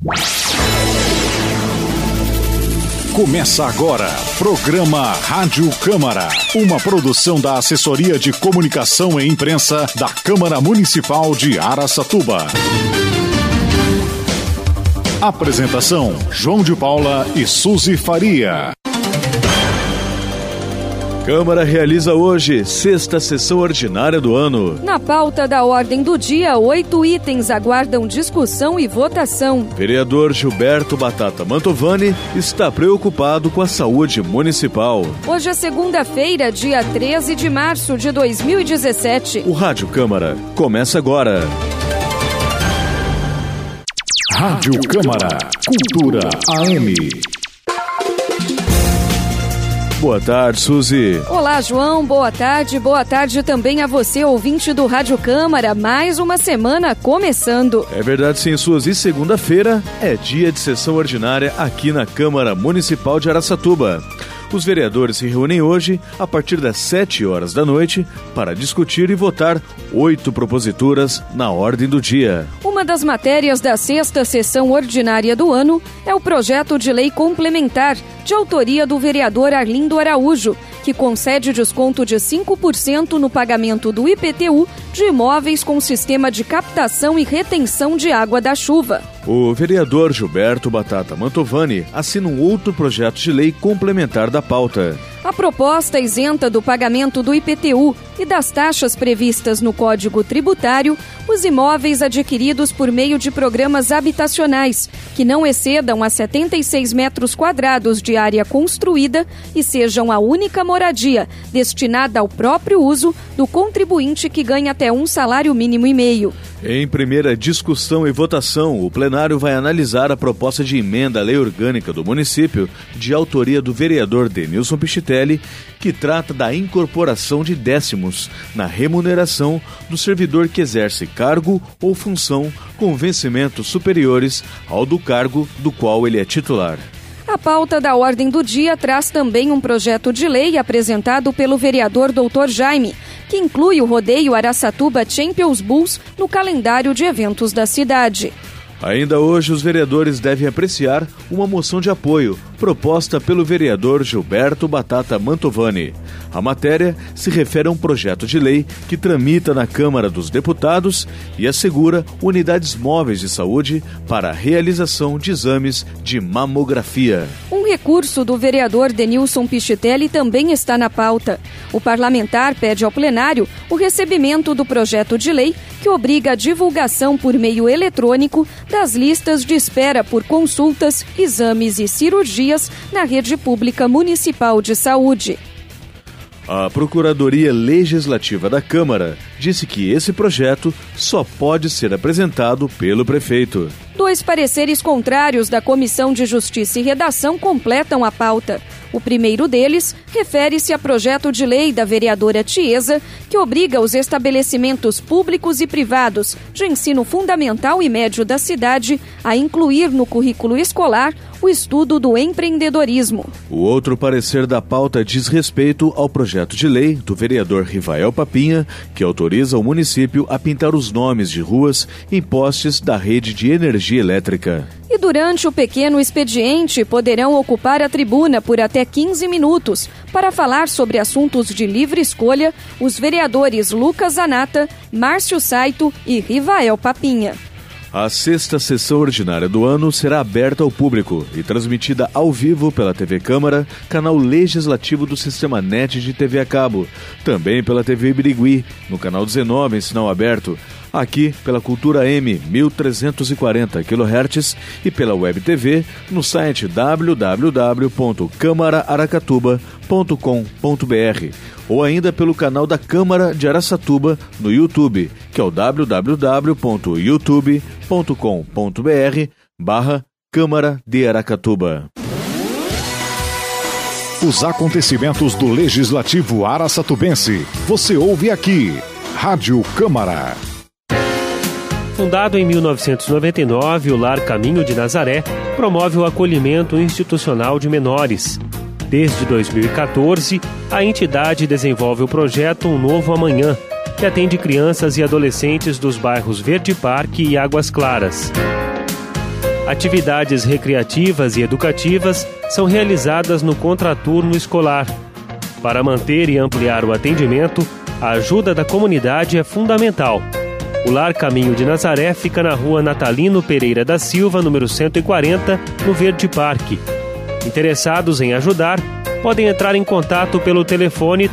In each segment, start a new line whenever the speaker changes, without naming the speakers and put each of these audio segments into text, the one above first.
Começa agora, programa Rádio Câmara, uma produção da Assessoria de Comunicação e Imprensa da Câmara Municipal de Araçatuba. Apresentação, João de Paula e Suzy Faria.
Câmara realiza hoje, 6ª sessão ordinária do ano.
Na pauta da ordem do dia, 8 itens aguardam discussão e votação.
Vereador Gilberto Batata Mantovani está preocupado com a saúde municipal.
Hoje é segunda-feira, dia 13 de março de 2017.
O Rádio Câmara começa agora.
Rádio Câmara, Cultura AM.
Boa tarde, Suzy.
Olá, João. Boa tarde também a você, ouvinte do Rádio Câmara. Mais uma semana começando.
É verdade, sim, Suzy. Segunda-feira é dia de sessão ordinária aqui na Câmara Municipal de Araçatuba. Os vereadores se reúnem hoje, a partir das 7 horas da noite, para discutir e votar 8 proposituras na ordem do dia.
Uma das matérias da 6ª sessão ordinária do ano é o projeto de lei complementar, de autoria do vereador Arlindo Araújo, que concede desconto de 5% no pagamento do IPTU de imóveis com sistema de captação e retenção de água da chuva.
O vereador Gilberto Batata Mantovani assina um outro projeto de lei complementar da pauta.
A proposta isenta do pagamento do IPTU e das taxas previstas no Código Tributário os imóveis adquiridos por meio de programas habitacionais, que não excedam a 76 metros quadrados de área construída e sejam a única moradia destinada ao próprio uso do contribuinte que ganha até um salário mínimo e meio.
Em primeira discussão e votação, o plenário vai analisar a proposta de emenda à lei orgânica do município, de autoria do vereador Denilson Pichitelli, que trata da incorporação de décimos na remuneração do servidor que exerce cargo ou função com vencimentos superiores ao do cargo do qual ele é titular.
A pauta da ordem do dia traz também um projeto de lei apresentado pelo vereador Dr. Jaime, que inclui o rodeio Araçatuba Champions Bulls no calendário de eventos da cidade.
Ainda hoje, os vereadores devem apreciar uma moção de apoio proposta pelo vereador Gilberto Batata Mantovani. A matéria se refere a um projeto de lei que tramita na Câmara dos Deputados e assegura unidades móveis de saúde para a realização de exames de mamografia.
Um recurso do vereador Denilson Pichitelli também está na pauta. O parlamentar pede ao plenário o recebimento do projeto de lei que obriga a divulgação por meio eletrônico das listas de espera por consultas, exames e cirurgias na rede pública municipal de saúde.
A Procuradoria Legislativa da Câmara disse que esse projeto só pode ser apresentado pelo prefeito.
2 pareceres contrários da Comissão de Justiça e Redação completam a pauta. O primeiro deles refere-se a projeto de lei da vereadora Tiesa, que obriga os estabelecimentos públicos e privados de ensino fundamental e médio da cidade a incluir no currículo escolar o estudo do empreendedorismo.
O outro parecer da pauta diz respeito ao projeto de lei do vereador Rivael Papinha, que autoriza o município a pintar os nomes de ruas em postes da rede de energia elétrica.
E durante o pequeno expediente poderão ocupar a tribuna por até 15 minutos para falar sobre assuntos de livre escolha os vereadores Lucas Zanata, Márcio Saito e Rivael Papinha.
A 6ª sessão ordinária do ano será aberta ao público e transmitida ao vivo pela TV Câmara, canal legislativo do Sistema NET de TV a cabo, também pela TV Birigui, no canal 19 em sinal aberto, aqui pela Cultura M 1340 kHz e pela Web TV no site www.câmaraaracatuba.com.br ou ainda pelo canal da Câmara de Araçatuba no YouTube, que é o www.youtube.com.br/Câmara de Aracatuba.
Os acontecimentos do Legislativo Araçatubense. Você ouve aqui, Rádio Câmara.
Fundado em 1999, o Lar Caminho de Nazaré promove o acolhimento institucional de menores. Desde 2014, a entidade desenvolve o projeto Um Novo Amanhã, que atende crianças e adolescentes dos bairros Verde Parque e Águas Claras. Atividades recreativas e educativas são realizadas no contraturno escolar. Para manter e ampliar o atendimento, a ajuda da comunidade é fundamental. O Lar Caminho de Nazaré fica na rua Natalino Pereira da Silva, número 140, no Verde Parque. Interessados em ajudar, podem entrar em contato pelo telefone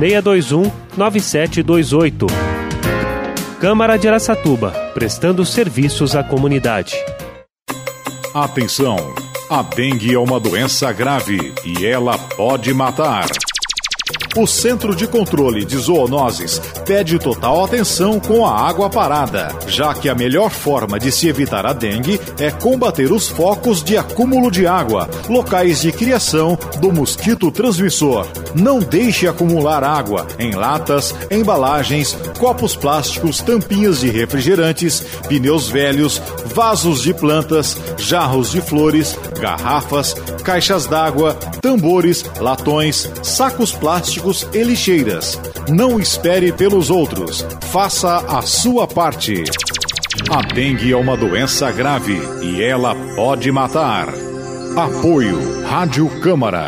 3621-9728. Câmara de Araçatuba, prestando serviços à comunidade.
Atenção! A dengue é uma doença grave e ela pode matar. O Centro de Controle de Zoonoses pede total atenção com a água parada, já que a melhor forma de se evitar a dengue é combater os focos de acúmulo de água, locais de criação do mosquito transmissor. Não deixe acumular água em latas, embalagens, copos plásticos, tampinhas de refrigerantes, pneus velhos, vasos de plantas, jarros de flores, garrafas, caixas d'água, tambores, latões, sacos plásticos e lixeiras. Não espere pelos outros. Faça a sua parte. A dengue é uma doença grave e ela pode matar. Apoio Rádio Câmara.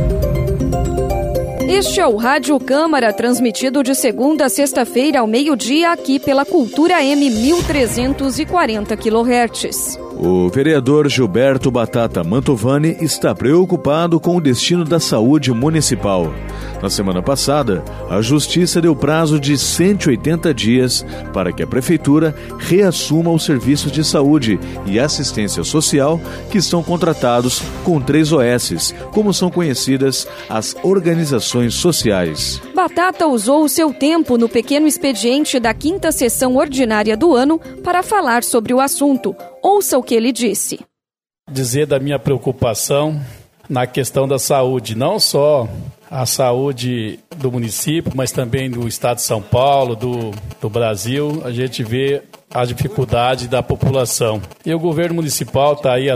Este é o Rádio Câmara, transmitido de segunda a sexta-feira ao meio-dia aqui pela Cultura M 1340 kHz.
O vereador Gilberto Batata Mantovani está preocupado com o destino da saúde municipal. Na semana passada, a Justiça deu prazo de 180 dias para que a Prefeitura reassuma os serviços de saúde e assistência social que estão contratados com 3 OS, como são conhecidas as organizações sociais.
Batata usou o seu tempo no pequeno expediente da 5ª sessão ordinária do ano para falar sobre o assunto. Ouça o que ele disse.
Dizer da minha preocupação na questão da saúde, não só a saúde do município, mas também do estado de São Paulo, do Brasil. A gente vê a dificuldade da população. E o governo municipal está aí há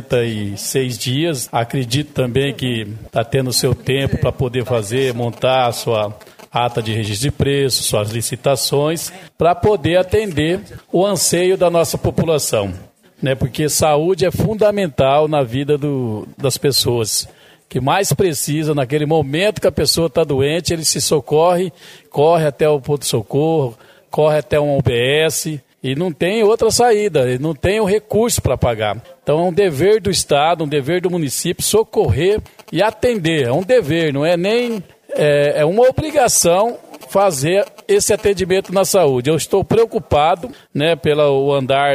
66 dias. Acredito também que está tendo seu tempo para poder montar a sua ata de registro de preços, suas licitações, para poder atender o anseio da nossa população. Porque saúde é fundamental na vida das pessoas. Que mais precisa, naquele momento que a pessoa está doente, ele se socorre, corre até o ponto-socorro, corre até um UBS e não tem outra saída, ele não tem o recurso para pagar. Então é um dever do Estado, um dever do município socorrer e atender. É um dever, não é nem... É uma obrigação fazer esse atendimento na saúde. Eu estou preocupado, pelo andar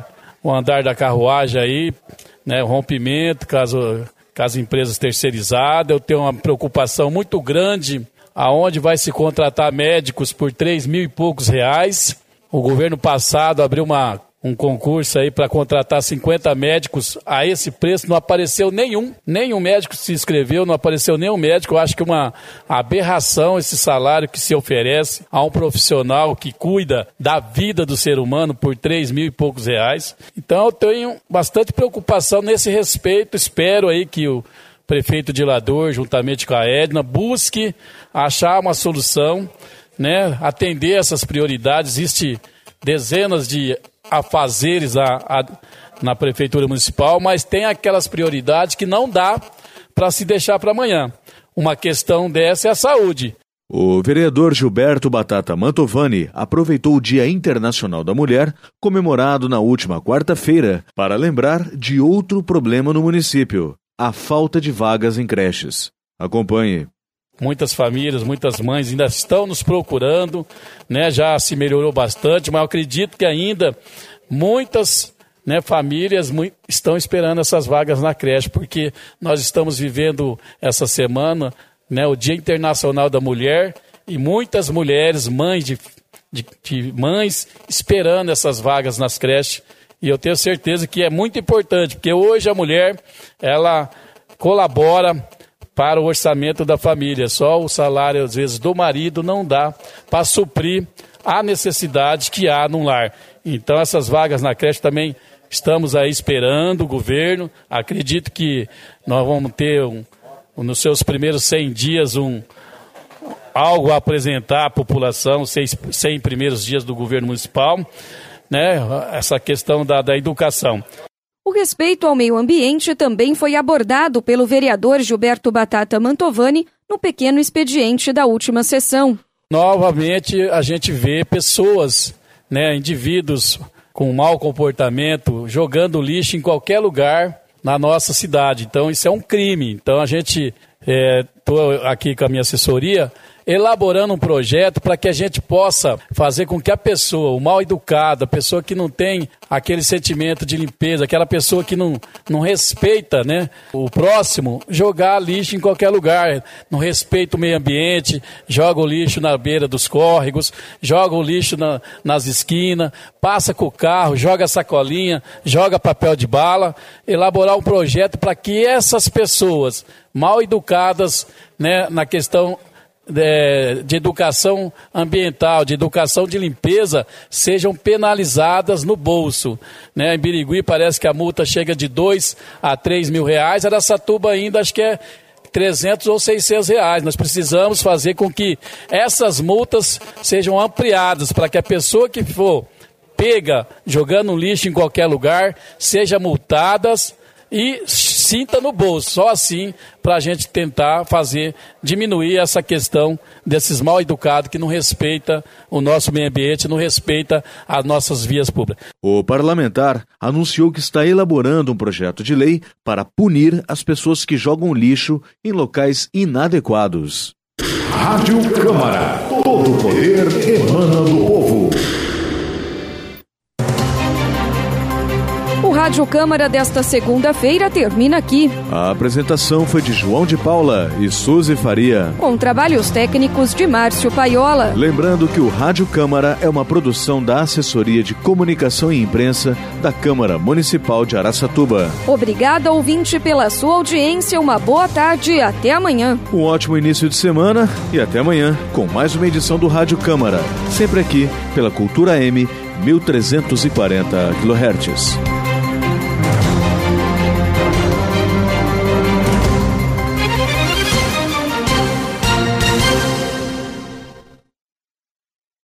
da carruagem aí, o rompimento, caso empresas terceirizadas. Eu tenho uma preocupação muito grande aonde vai se contratar médicos por 3 mil e poucos reais. O governo passado abriu um concurso aí para contratar 50 médicos a esse preço, não apareceu nenhum médico se inscreveu, não apareceu nenhum médico. Eu acho que é uma aberração esse salário que se oferece a um profissional que cuida da vida do ser humano por 3 mil e poucos reais. Então eu tenho bastante preocupação nesse respeito. Espero aí que o prefeito Dilador, juntamente com a Edna, busque achar uma solução, atender essas prioridades. Existem dezenas de afazeres na Prefeitura Municipal, mas tem aquelas prioridades que não dá para se deixar para amanhã. Uma questão dessa é a saúde.
O vereador Gilberto Batata Mantovani aproveitou o Dia Internacional da Mulher, comemorado na última quarta-feira, para lembrar de outro problema no município: a falta de vagas em creches. Acompanhe.
Muitas famílias, muitas mães ainda estão nos procurando, já se melhorou bastante, mas eu acredito que ainda muitas famílias estão esperando essas vagas na creche, porque nós estamos vivendo essa semana o Dia Internacional da Mulher e muitas mulheres, mães de mães, esperando essas vagas nas creches. E eu tenho certeza que é muito importante, porque hoje a mulher, ela colabora para o orçamento da família. Só o salário, às vezes, do marido não dá para suprir a necessidade que há num lar. Então, essas vagas na creche também estamos aí esperando o governo. Acredito que nós vamos ter, nos seus primeiros 100 dias, algo a apresentar à população, 100 primeiros dias do governo municipal, essa questão da educação.
O respeito ao meio ambiente também foi abordado pelo vereador Gilberto Batata Mantovani no pequeno expediente da última sessão.
Novamente a gente vê pessoas, indivíduos com mau comportamento, jogando lixo em qualquer lugar na nossa cidade. Então isso é um crime. Então a gente, estou aqui com a minha assessoria, elaborando um projeto para que a gente possa fazer com que a pessoa, o mal educado, a pessoa que não tem aquele sentimento de limpeza, aquela pessoa que não respeita, o próximo, jogar lixo em qualquer lugar, não respeita o meio ambiente, joga o lixo na beira dos córregos, joga o lixo nas esquinas, passa com o carro, joga sacolinha, joga papel de bala, elaborar um projeto para que essas pessoas mal educadas, na questão de educação ambiental, de educação de limpeza, sejam penalizadas no bolso. Em Birigui parece que a multa chega de 2 a 3 mil reais, Araçatuba ainda acho que é 300 ou 600 reais. Nós precisamos fazer com que essas multas sejam ampliadas para que a pessoa que for pega jogando lixo em qualquer lugar seja multada e sinta no bolso, só assim para a gente tentar diminuir essa questão desses mal educados que não respeita o nosso meio ambiente, não respeita as nossas vias públicas.
O parlamentar anunciou que está elaborando um projeto de lei para punir as pessoas que jogam lixo em locais inadequados.
Rádio Câmara, todo o poder emana do povo.
O Rádio Câmara desta segunda-feira termina aqui.
A apresentação foi de João de Paula e Suzy Faria,
com trabalhos técnicos de Márcio Paiola.
Lembrando que o Rádio Câmara é uma produção da Assessoria de Comunicação e Imprensa da Câmara Municipal de Araçatuba.
Obrigada, ouvinte, pela sua audiência. Uma boa tarde e até amanhã.
Um ótimo início de semana e até amanhã com mais uma edição do Rádio Câmara, sempre aqui pela Cultura M 1340 kHz.